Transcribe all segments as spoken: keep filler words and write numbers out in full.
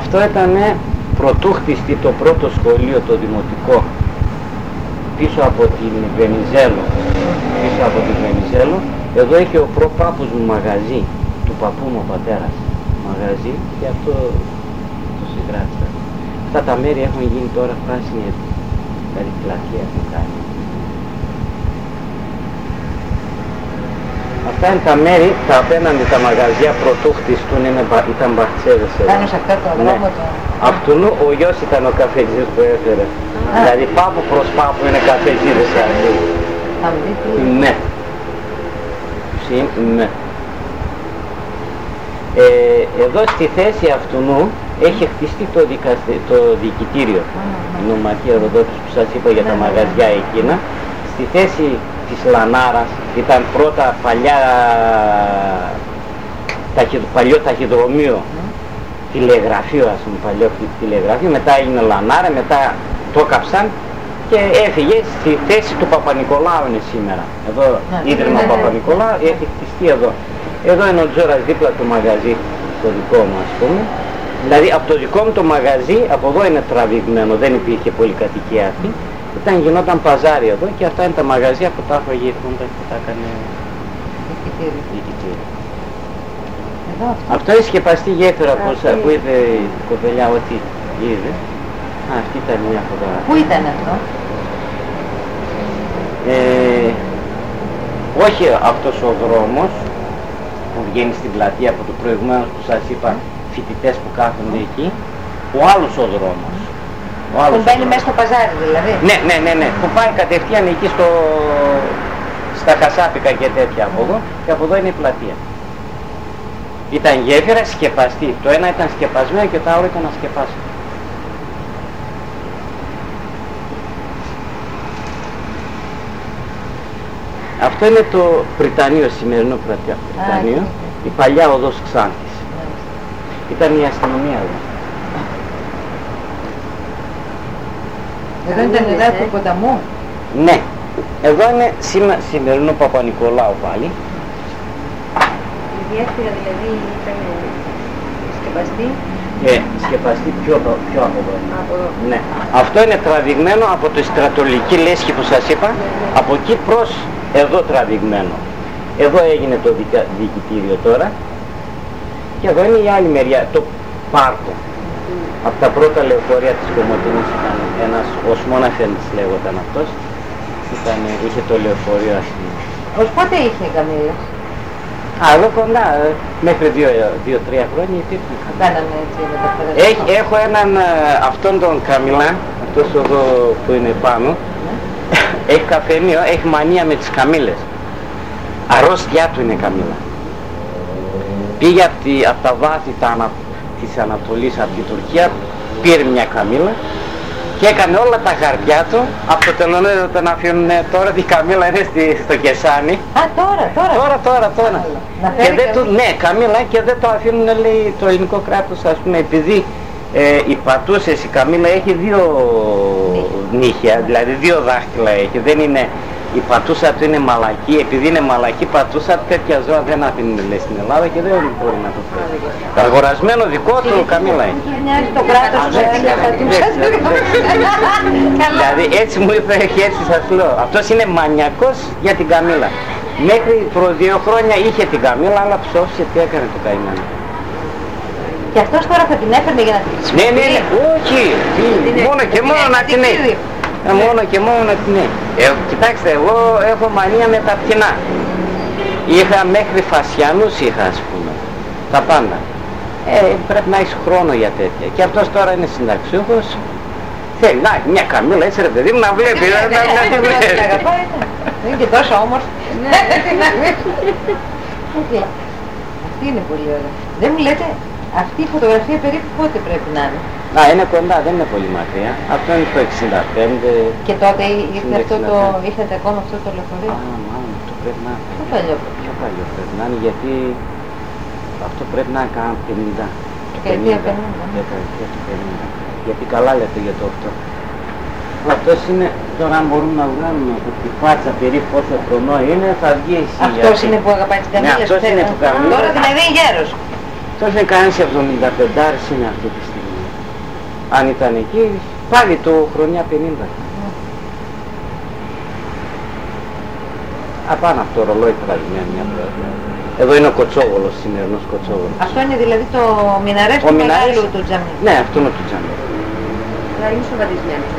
Αυτό ήταν πρωτού χτιστεί το πρώτο σχολείο, το δημοτικό, πίσω από την Βενιζέλο. Πίσω από την Βενιζέλο. Εδώ είχε ο προπάπους μου μαγαζί, του παππού μου ο πατέρας. Μαγαζί, και αυτό το συγκράτησα. Αυτά τα μέρη έχουν γίνει τώρα πράσινη, δηλαδή πλατεία που κάνει. Αυτά είναι τα μέρη, τα απέναντι τα μαγαζιά πρωτού χτιστούν, είναι, ήταν μπαχτσέδες εδώ. Πάνω σε αυτό το δρόμο, ναι. Το... Αυτού ο γιος ήταν ο καφετζής που έφερε. Α. Δηλαδή πάπου προς πάπου είναι καφετζίδες αυτοί. Θα μου δείτε. Ναι. Συν, ναι. Ε, εδώ στη θέση αυτού έχει χτιστεί το, δικαστε, το διοικητήριο. Mm, mm. Η νομαρχία Ροδότης που σας είπα για mm, τα μαγαζιά mm. εκείνα. Στη θέση της Λανάρας ήταν πρώτα παλιά, ταχυ, παλιό ταχυδρομείο, mm. τηλεγραφείο, ας πούμε, παλιό τηλεγραφείο, μετά έγινε Λανάρα, μετά το κάψαν και έφυγε στη θέση του Παπα-Νικολάου είναι σήμερα. Εδώ mm. ίδρυμα mm. Παπα-Νικολάου έχει χτιστεί εδώ. Εδώ είναι ο Τζόρας δίπλα το μαγαζί, το δικό μου ας πούμε. Δηλαδή από το δικό μου το μαγαζί, από εδώ είναι τραβηγμένο, δεν υπήρχε πολυκατοικία αυτή. Ήταν γινόταν παζάρι εδώ και αυτά είναι τα μαγαζιά που τα έχω γύρφοντα και τα έκανε διοικητήριο. Αυτό έχει σκεπαστεί γέφυρα που, που είπε η κοπελιά ότι είδε. Α, αυτή ήταν μια φωτογραφία. Πού ήταν αυτό? Ε, όχι αυτός ο δρόμος που βγαίνει στην πλατεία από το προηγούμενο που σας είπα, φοιτητές που κάθονται εκεί, ο άλλος ο δρόμος. Που μπαίνει μέσα στο παζάρι δηλαδή. Ναι, ναι, ναι, ναι. Που πάει κατευθείαν εκεί στο... στα Χασάπικα και τέτοια από εδώ, και από εδώ είναι η πλατεία. Ήταν γέφυρα σκεπαστή. Το ένα ήταν σκεπασμένο και το άλλο ήταν ασκεπάσιμο. Αυτό είναι το Πριτανείο, σημερινό Πριτανείο, η παλιά οδός Ξάνθης. Ήταν η αστυνομία εδώ. Εδώ ήταν νερά του ποταμού. Ναι. Εδώ είναι σήμα, σημερινό Παπα-Νικολάου πάλι. Η γέφυρα δηλαδή ήταν σκεπαστή. Ε, σκεπαστή πιο, πιο από εδώ. Από εδώ. Ναι. Αυτό είναι τραβηγμένο από τη στρατολική λέσχη που σας είπα, ναι, ναι. Από εκεί προς εδώ τραβηγμένο. Εδώ έγινε το δικα, διοικητήριο τώρα. Και εδώ είναι η άλλη μεριά, το πάρκο. Mm. Από τα πρώτα λεωφορεία της Κομωτινής ήταν ένας Οσμόνα Φέντης λέγονταν αυτός. Ήταν, είχε το λεωφορείο αστυνομικό. Ως πότε είχε καμήλες? Α, εδώ κοντά, μέχρι δύο-τρία χρόνια υπήρχαν καμήλες. Έχω έναν, αυτόν τον Καμιλά, αυτός εδώ που είναι πάνω, mm. έχει καφενείο, έχει μανία με τις καμήλες. Αρρώστιά του είναι καμήλα. Πήγε από, τη, από τα βάθη τα ανα, της Ανατολής, από την Τουρκία, πήρε μια καμήλα και έκανε όλα τα χαρτιά του. Από το τελωνέδιο τον αφήνουν τώρα, τη καμήλα είναι στη, στο Κεσάνι. Α, τώρα, τώρα. Τώρα, τώρα, τώρα. Και δεν του, ναι, καμήλα, και δεν το αφήνουν, λέει, το ελληνικό κράτος, ας πούμε, επειδή ε, η πατούσες, η καμήλα έχει δύο νύχια, δηλαδή δύο δάχτυλα έχει, δεν είναι... Η πατούσα του είναι μαλακή, επειδή είναι μαλακή πατούσα, τέτοια ζώα δεν αφήνουν, λέει, στην Ελλάδα και δεν μπορεί να το φέρει. Το αγορασμένο δικό του καμήλα είναι. Το κράτος του είναι πατούσα. Δηλαδή έτσι μου είπε και έτσι σας λέω. Αυτός είναι μανιακός για την καμήλα. Μέχρι προ δύο χρόνια είχε την καμήλα, αλλά ψώφισε, τι έκανε το καημένο. Και αυτός τώρα θα την έφερνε για να την χρησιμοποιεί? Ναι, ναι, ναι, όχι, μόνο και μόνο να την έχει. Ε, μόνο και μόνο να την έχει. Ε, κοιτάξτε, εγώ έχω μανία με τα πτηνά. Είχα μέχρι φασιανούς είχα, ας πούμε, τα πάντα. Ε, πρέπει να έχεις χρόνο για τέτοια. Και αυτός τώρα είναι συνταξιούχος. Θέλει να έχει μια καμήλα, έτσι ρε παιδί μου, να βλέπει, να τη βλέπει. Είναι και τόσο όμορφη. Αυτή είναι πολύ ωραία. Δεν μου λέτε, αυτή η φωτογραφία περίπου πότε πρέπει να είναι? Α, είναι κοντά, δεν είναι πολύ μακριά. Αυτό είναι το εξήντα πέντε. Και τότε ήρθε αυτό το, ήρθατε ακόμα αυτό το λεωφορείο? Α, μάλλον αυτό πρέπει να είναι. Πιο παλιό. Πιο παλιό πρέπει να είναι, γιατί αυτό πρέπει να είναι κάνα πενήντα. Δεκαετία πενήντα. Δεκαετία πενήντα. Γιατί καλά λέτε για το αυτό. Αυτός είναι, τώρα αν μπορούμε να βγάλουμε από τη φάτσα περίπου πόσο χρονό είναι, θα βγει εσύ. Αυτός είναι που αγαπάει τις καμήλες? Ναι, αυτός είναι που καμήλες. Τώρα δηλαδή είναι γέρος. Αυτός είναι κανένας εβδομήντα πέντε είναι αυτή τη στιγμή. αν ήταν εκεί, πάλι το χρονιά πενήντα. Mm. Απάνω από το ρολόι τράζει μια μια φορά. Εδώ είναι ο Κοτσόβολος, σημερινός Κοτσόβολος. Αυτό είναι δηλαδή το μιναρές του μεγάλου του τζαμί. Ναι, αυτό είναι το τζαμί. Αλλά είναι σοβαδισμένος.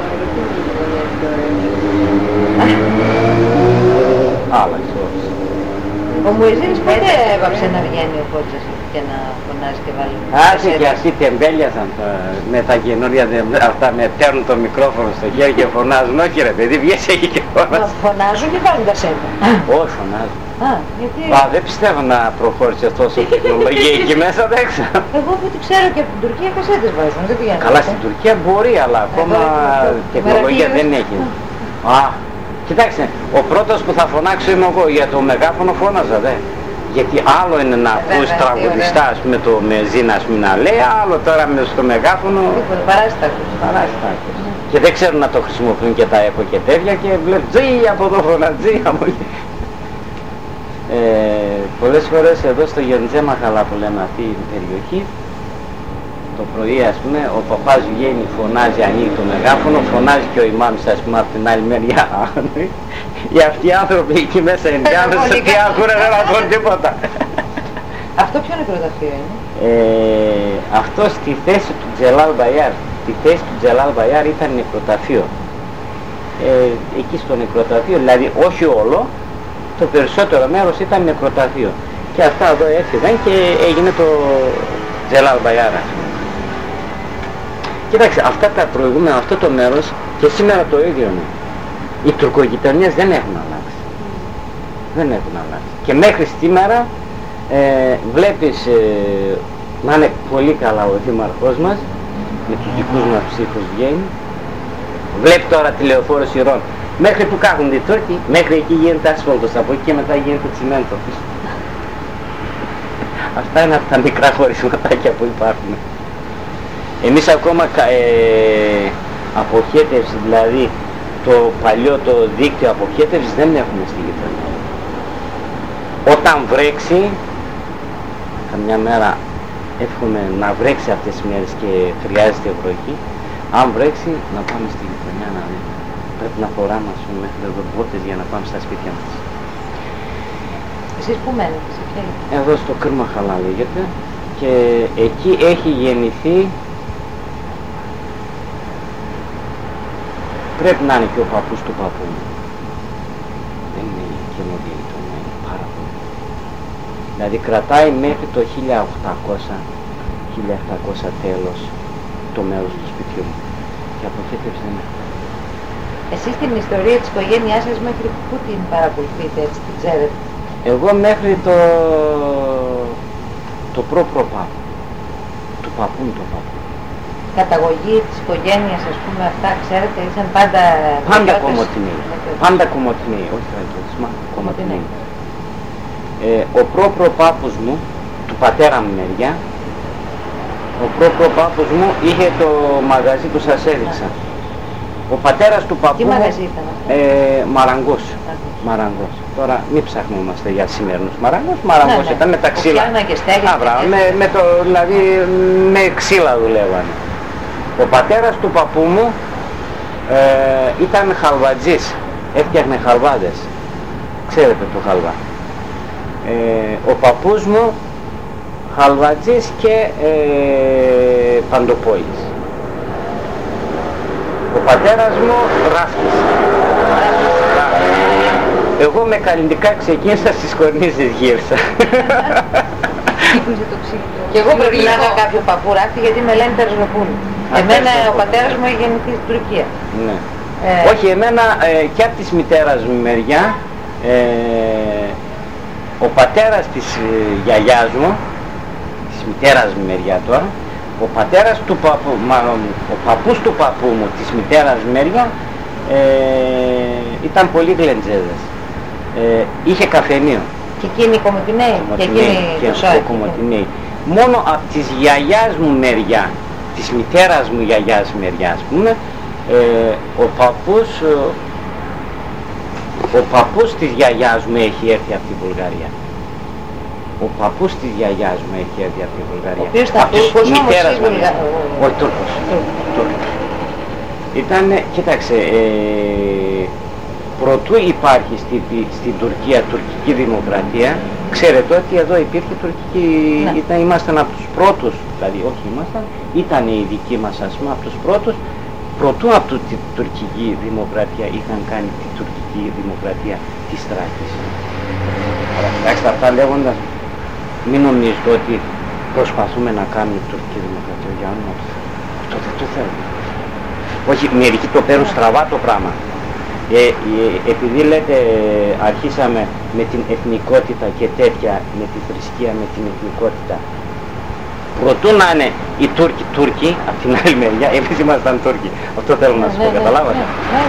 Άλλαξε όλες. Ο Μουεζίνης πότε έβαψε να βγαίνει ο Κότσας και να φωνάζει και βάλει. Άσε και αυτοί τεμπέλιασαν με τα καινούργια, αυτά με παίρνουν το μικρόφωνο στο χέρι και φωνάζουν. Όχι ρε παιδί, βγες εκεί και φωνάζουν. Φωνάζουν ή βάλουν τα σέντα. Όχι, φωνάζουν. Α, γιατί... Α, δεν πιστεύω να προχώρησε τόσο τεχνολογία εκεί μέσα, δεν ξέρω. Εγώ που το ξέρω και από την Τουρκία κασέτες βάζουν, δεν πηγαίνουν. Καλά, στην Τουρκία μπορεί, αλλά ακόμα τεχνολογία δεν έχει. Α, κοιτάξτε, ο πρώτος που θα φωνάξω είμαι εγώ, για το μεγάφωνο φώναζα, δε. Γιατί άλλο είναι να ακούς τραγουδιστά, ας πούμε, το μεζίνα, ας πούμε, να λέει, άλλο τώρα με στο μεγάφωνο... Παράστατος. Παράστατος. Και δεν ξέρουν να το χρησιμοποιούν και τα έχω και τέτοια και βλέπουν τζι από εδώ φωνά, τζι από εκεί. Ε, πολλές φορές εδώ στο Γεντζέ Μαχαλά που λέμε αυτή η περιοχή, το πρωί ας πούμε ο παπάς βγαίνει, φωνάζει, ανοίγει το μεγάφωνο, φωνάζει και ο ημάμις ας πούμε από την άλλη μεριά. Οι αυτοί οι άνθρωποι εκεί μέσα Ινδιάνες τι ακούνε, δεν ακούν τίποτα. Αυτό ποιο νεκροταφείο είναι? Ε, αυτό στη θέση του Τζελάλ Μπαϊάρ. Στη θέση του Τζελάλ Μπαϊάρ ήταν νεκροταφείο. Ε, εκεί στο νεκροταφείο, δηλαδή όχι όλο, το περισσότερο μέρος ήταν νεκροταφείο. Και αυτά εδώ έφυγαν και έγινε το Τζελάλ Μπαϊάρ. Κοίταξε, αυτά τα προηγούμενα, αυτό το μέρος και σήμερα το ίδιο είναι. Οι τουρκογειτονιές δεν έχουν αλλάξει. Δεν έχουν αλλάξει. Και μέχρι σήμερα ε, βλέπεις ε, να είναι πολύ καλά ο δήμαρχός μας, με τους δικούς μας ψήφους βγαίνει. Βλέπει τώρα τηλεοφόρος Ιρών. Μέχρι που κάθονται οι Τούρκοι, μέχρι εκεί γίνεται ασφάλτος, από εκεί και μετά γίνεται τσιμέντο. Αυτά είναι από τα μικρά χωρισματάκια που υπάρχουν. Εμείς ακόμα ε, αποχέτευση, δηλαδή το παλιό το δίκτυο αποχέτευσης δεν έχουμε στη γειτονιά. Όταν βρέξει, καμιά μέρα εύχομαι να βρέξει αυτές τις μέρες και χρειάζεται βροχή, αν βρέξει να πάμε στη γειτονιά να δούμε. Πρέπει να φοράμε ας πούμε μέχρι εδώ μπότες για να πάμε στα σπίτια μας. Εσείς που μένετε, σε ποια? Εδώ στο Κύρμα Χαλά λέγεται και εκεί έχει γεννηθεί, πρέπει να είναι και ο παππούς του παππού μου. Δεν είναι καινούργια γειτονιά, είναι πάρα πολύ. Δηλαδή κρατάει μέχρι το χίλια οκτακόσια, χίλια επτακόσια τέλος το μέρος του σπιτιού μου και αποχέτευση δεν έχει. Εσείς την ιστορία της οικογένειάς σας μέχρι πού την παρακολουθείτε, έτσι την ξέρετε? Εγώ μέχρι το, το προ-προπάπου, του παππού μου το παππού. Καταγωγή της οικογένειας, ας πούμε, αυτά ξέρετε, ήσαν πάντα... Πάντα κομμωτινοί, πάντα κομμωτινοί, όχι τραγικότες, μα κομμωτινοί. Ε, ο προ-προπάπους μου, του πατέρα μου μεριά, ο προ-προπάπους μου είχε το μαγαζί που σας έδειξα. Ο πατέρας του παππού μου, ε, Μαραγκός, Μαραγκός. Τώρα μην ψαχνόμαστε για σημερινούς Μαραγκός, Μαραγκός ναι, ήταν ναι. με τα ξύλα. Άβρα, με, με το, δηλαδή με ξύλα δουλεύανε. Ο πατέρας του παππού μου ε, ήταν χαλβατζής, έφτιαχνε χαλβάδες. Ξέρετε το χαλβά. Ε, ο παππούς μου χαλβατζής και ε, παντοπόλης. Ο πατέρας μου ράφτης. Εγώ με καλλιντικά ξεκίνησα στις κορνίζες γύρισα. Και εγώ πρέπει να είχα κάποιο παππού ράφτη γιατί με λένε Τερζοπούλου. Εμένα ο πατέρας μου έχει γεννηθεί στην Τουρκία. Ναι. Ε... Όχι, εμένα ε, και από της μητέρας μου μεριά, ε, ο πατέρας της ε, γιαγιάς μου, της μητέρας μου μεριά τώρα, ο πατέρας του παππού, μάλλον ο παππούς του παππού μου, της μητέρας μου μεριά, ε, ήταν πολύ γλεντζέδες. Ε, είχε καφενείο. Και εκείνοι οι Κομωτινέοι, και εκείνοι το Σάκη. Μόνο από της γιαγιάς μου μεριά, της μητέρας μου γιαγιάς μεριά, ας πούμε, ε, ο παππούς, ο παππούς της γιαγιάς μου έχει έρθει από τη Βουλγαρία. Ο παππούς της γιαγιάς μου έχει έρθει από τη Βουλγαρία. Ο οποίος ήταν Τούρκος όμως ή Βουλγαρία? Όχι, Τούρκος. Ήταν, κοίταξε, ε, προτού υπάρχει στη, στην Τουρκία τουρκική δημοκρατία, ξέρετε ότι εδώ υπήρχε τουρκική, ναι. ήταν, ήμασταν από τους πρώτους, δηλαδή όχι ήμασταν, ήταν οι δικοί μας ας πούμε από τους πρώτους, προτού από την τουρκική δημοκρατία είχαν κάνει την τουρκική δημοκρατία της Θράκης. Αλλά κοιτάξτε αυτά λέγοντας, μην νομίζετε ότι προσπαθούμε να κάνουμε τουρκική δημοκρατία για όνομα του Θεού. Αυτό δεν το θέλουμε. Όχι, μερικοί το παίρνουν στραβά το πράγμα. Ε, ε, επειδή λέτε αρχίσαμε με την εθνικότητα και τέτοια, με τη θρησκεία, με την εθνικότητα, προτού να είναι οι Τούρκοι Τούρκοι, από την άλλη μεριά, εμείς ήμασταν Τούρκοι. Αυτό θέλω να σας πω, καταλάβατε.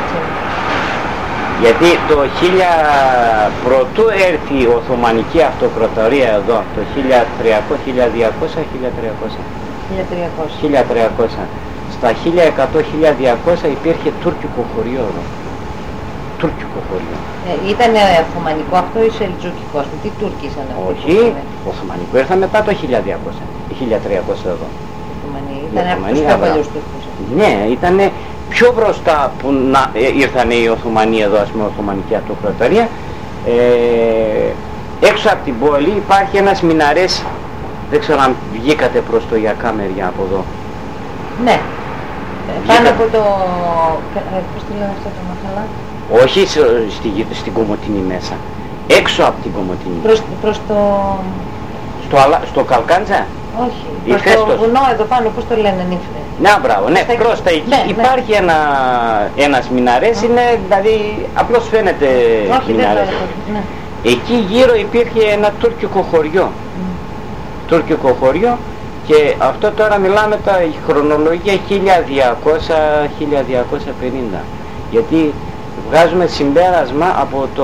Γιατί το χίλια προτού έρθει η Οθωμανική Αυτοκρατορία εδώ, το χίλια τριακόσια, χίλια διακόσια, χίλια τριακόσια. χίλια τριακόσια. Στα χίλια εκατό με χίλια διακόσια υπήρχε τουρκικό χωριό εδώ. Τουρκικό χωριό. Ε, ήταν Οθωμανικό αυτό ή Σελτζούκικο, τι Τούρκοι ήσαν? Όχι, Οθωμανικό ήρθα μετά το χίλια διακόσια, χίλια τριακόσια εδώ. Ήταν από τους πιο παλιούς Τούρκους. Ναι, ήταν πιο μπροστά που να, ε, ήρθαν οι Οθωμανοί εδώ, ας πούμε, Οθωμανική Αυτοκρατορία. Ε, έξω από την πόλη υπάρχει ένας μιναρές, δεν ξέρω αν βγήκατε προς το Ιακά μεριά από εδώ. Ναι, πάνω από το... πώς τη λένε αυτό το μαχαλά? Όχι στη, στην Κομοτηνή μέσα, έξω από την Κομοτηνή. Προς, προς το... Στο, στο Καλκάντζα? Όχι, προς το Φέστος. βουνό εδώ πάνω, πώς το λένε, νύφε. Ναι, μπράβο, ναι, προς τα εκεί. Ναι, υπάρχει ναι. Ένα, ένας μιναρές, είναι, δηλαδή, απλώς φαίνεται όχι, μιναρές. Δεν το, ναι. Εκεί γύρω υπήρχε ένα τουρκικό χωριό. Mm. Τουρκικό χωριό. Και αυτό τώρα μιλάμε τα η χρονολογία χίλια διακόσια με χίλια διακόσια πενήντα. Γιατί βγάζουμε συμπέρασμα από το...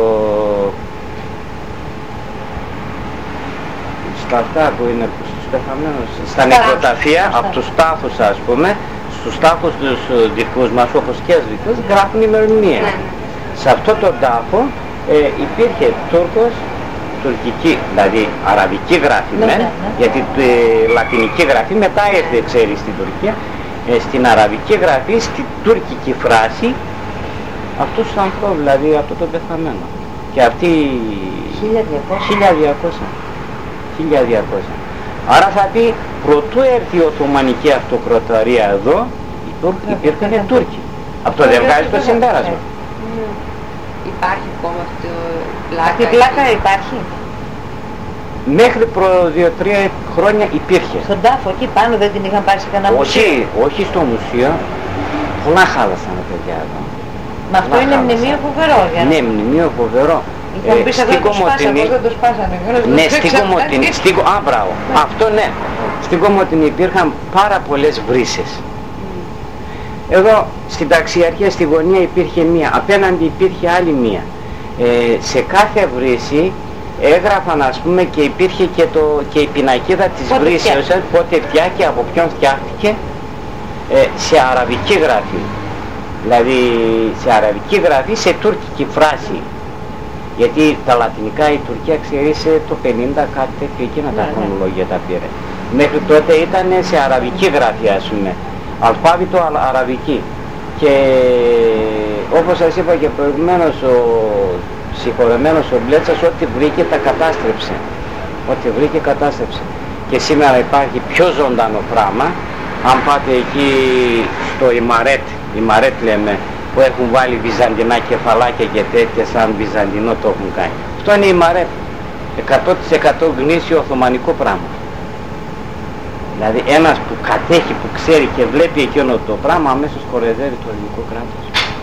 στα αυτά που είναι στους πεθαμένους, στα νεκροταφεία, από τους τάφους ας πούμε, στους τάφους τους δικούς μας, όπως και τους δικούς, γράφουν ημερομηνία. Σε αυτό το τάφο ε, υπήρχε Τούρκος, τουρκική, δηλαδή αραβική γραφή, ναι, ναι, ναι. Γιατί η λατινική γραφή μετά ήρθε, ξέρεις, στην Τουρκία, ε, στην αραβική γραφή, στην τουρκική φράση, αυτούς τους ανθρώπους, δηλαδή αυτό το πεθαμένο. Και αυτή χίλια διακόσια. χίλια διακόσια. Άρα θα πει, προτού έρθει η Οθωμανική Αυτοκρατορία εδώ, υπήρχαν Τούρκοι. Αυτό δεν βγάζει το συμπέρασμα. Υπάρχει ακόμα αυτή πλάκα? Αυτή η πλάκα υπάρχει? Μέχρι προ δύο-τρία χρόνια υπήρχε. Στον τάφο εκεί πάνω δεν την είχαν πάρει σε κανένα μουσείο? Όχι, όχι στο μουσείο. Πολλά χάλασαν τα παιδιά εδώ. Μα αυτό είναι μνημείο φοβερό, για ναι, μνημείο φοβερό. Είχαν πει εδώ το σπάσανε, πώς δεν το σπάσανε? Ναι, στην Κομοτηνή, στην... α, μπράβο, αυτό ναι. Στην Κομοτηνή υπήρχαν πάρα πολλές βρύσες. Εδώ στην ταξιαρχία στη γωνία υπήρχε μία, απέναντι υπήρχε άλλη μία. Ε, σε κάθε βρύση έγραφαν, ας πούμε, και υπήρχε και, το, και η πινακίδα της βρύσεως, πότε φτιάχτηκε, από ποιον φτιάχτηκε, ε, σε αραβική γραφή. Δηλαδή σε αραβική γραφή, σε τουρκική φράση. Γιατί τα λατινικά η Τουρκία, ξέρεις, το πενήντα κάτι τέτοιο, εκείνα τα χρονολόγια τα πήρε. Μέχρι τότε ήταν σε αραβική γραφή, ας πούμε. Αλφάβητο αραβική. Και όπως σας είπα και προηγουμένως, ο συγχωρεμένος ο Μπλέτσας ό,τι βρήκε τα κατάστρεψε. Ό,τι βρήκε κατάστρεψε. Και σήμερα υπάρχει πιο ζωντανό πράγμα. Αν πάτε εκεί στο Ιμαρέτ, Ιμαρέτ λέμε, που έχουν βάλει βυζαντινά κεφαλάκια και τέτοια, σαν βυζαντινό το έχουν κάνει. Αυτό είναι Ιμαρέτ. εκατό τοις εκατό γνήσιο οθωμανικό πράγμα. Δηλαδή ένας που κατέχει, που ξέρει και βλέπει εκείνο το πράγμα, αμέσως κοροϊδεύει το ελληνικό κράτος.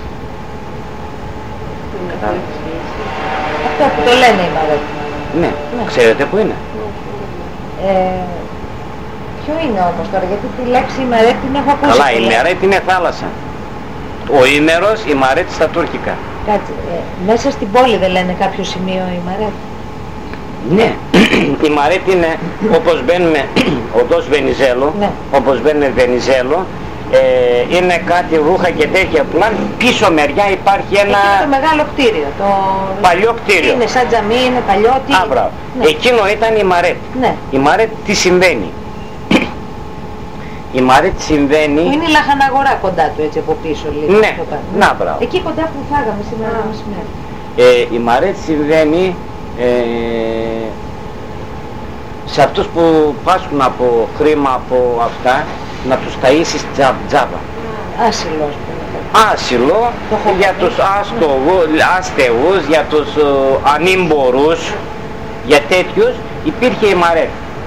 Κατάλαβες? Αυτό που το λένε οι Μαρέτ. Ναι. ναι, ξέρετε που είναι. Ε, ποιο είναι όμως τώρα, γιατί τη λέξη η Μαρέτ την έχω ακούσει. Καλά, η Μαρέτ είναι θάλασσα. Ο Ήμερος, η Μαρέτ στα τουρκικά. Κάτσε, ε, μέσα στην πόλη δεν λένε κάποιο σημείο η Μαρέτ? Ναι, η Μαρέτ είναι όπως μπαίνουμε οδός Βενιζέλο, ναι. όπως μπαίνουμε Βενιζέλο, ε, είναι κάτι ρούχα και τέτοια πλάν, πίσω μεριά υπάρχει ένα... Εκεί το μεγάλο κτίριο, το... παλιό κτίριο. Είναι σαν τζαμί, είναι παλιό, τι... Α, μπράβο. Ναι. Εκείνο ήταν η Μαρέτ. Ναι. Η Μαρέτ τι συμβαίνει? Η Μαρέτ συμβαίνει... Που είναι η λαχαναγορά κοντά του έτσι από πίσω λίγο. Ναι, να μπράβο. Εκεί κοντά που φάγαμε σήμερα το μεσημέρι. Ε, η Μαρέτ συμβαίνει ε, σε αυτούς που πάσχουν από χρήμα από αυτά, να τους ταΐσεις τζάμπα. Άσυλος. Άσυλο για τους άστεγους, για τους ανήμπορους, για τέτοιους υπήρχε η Μαρέτ.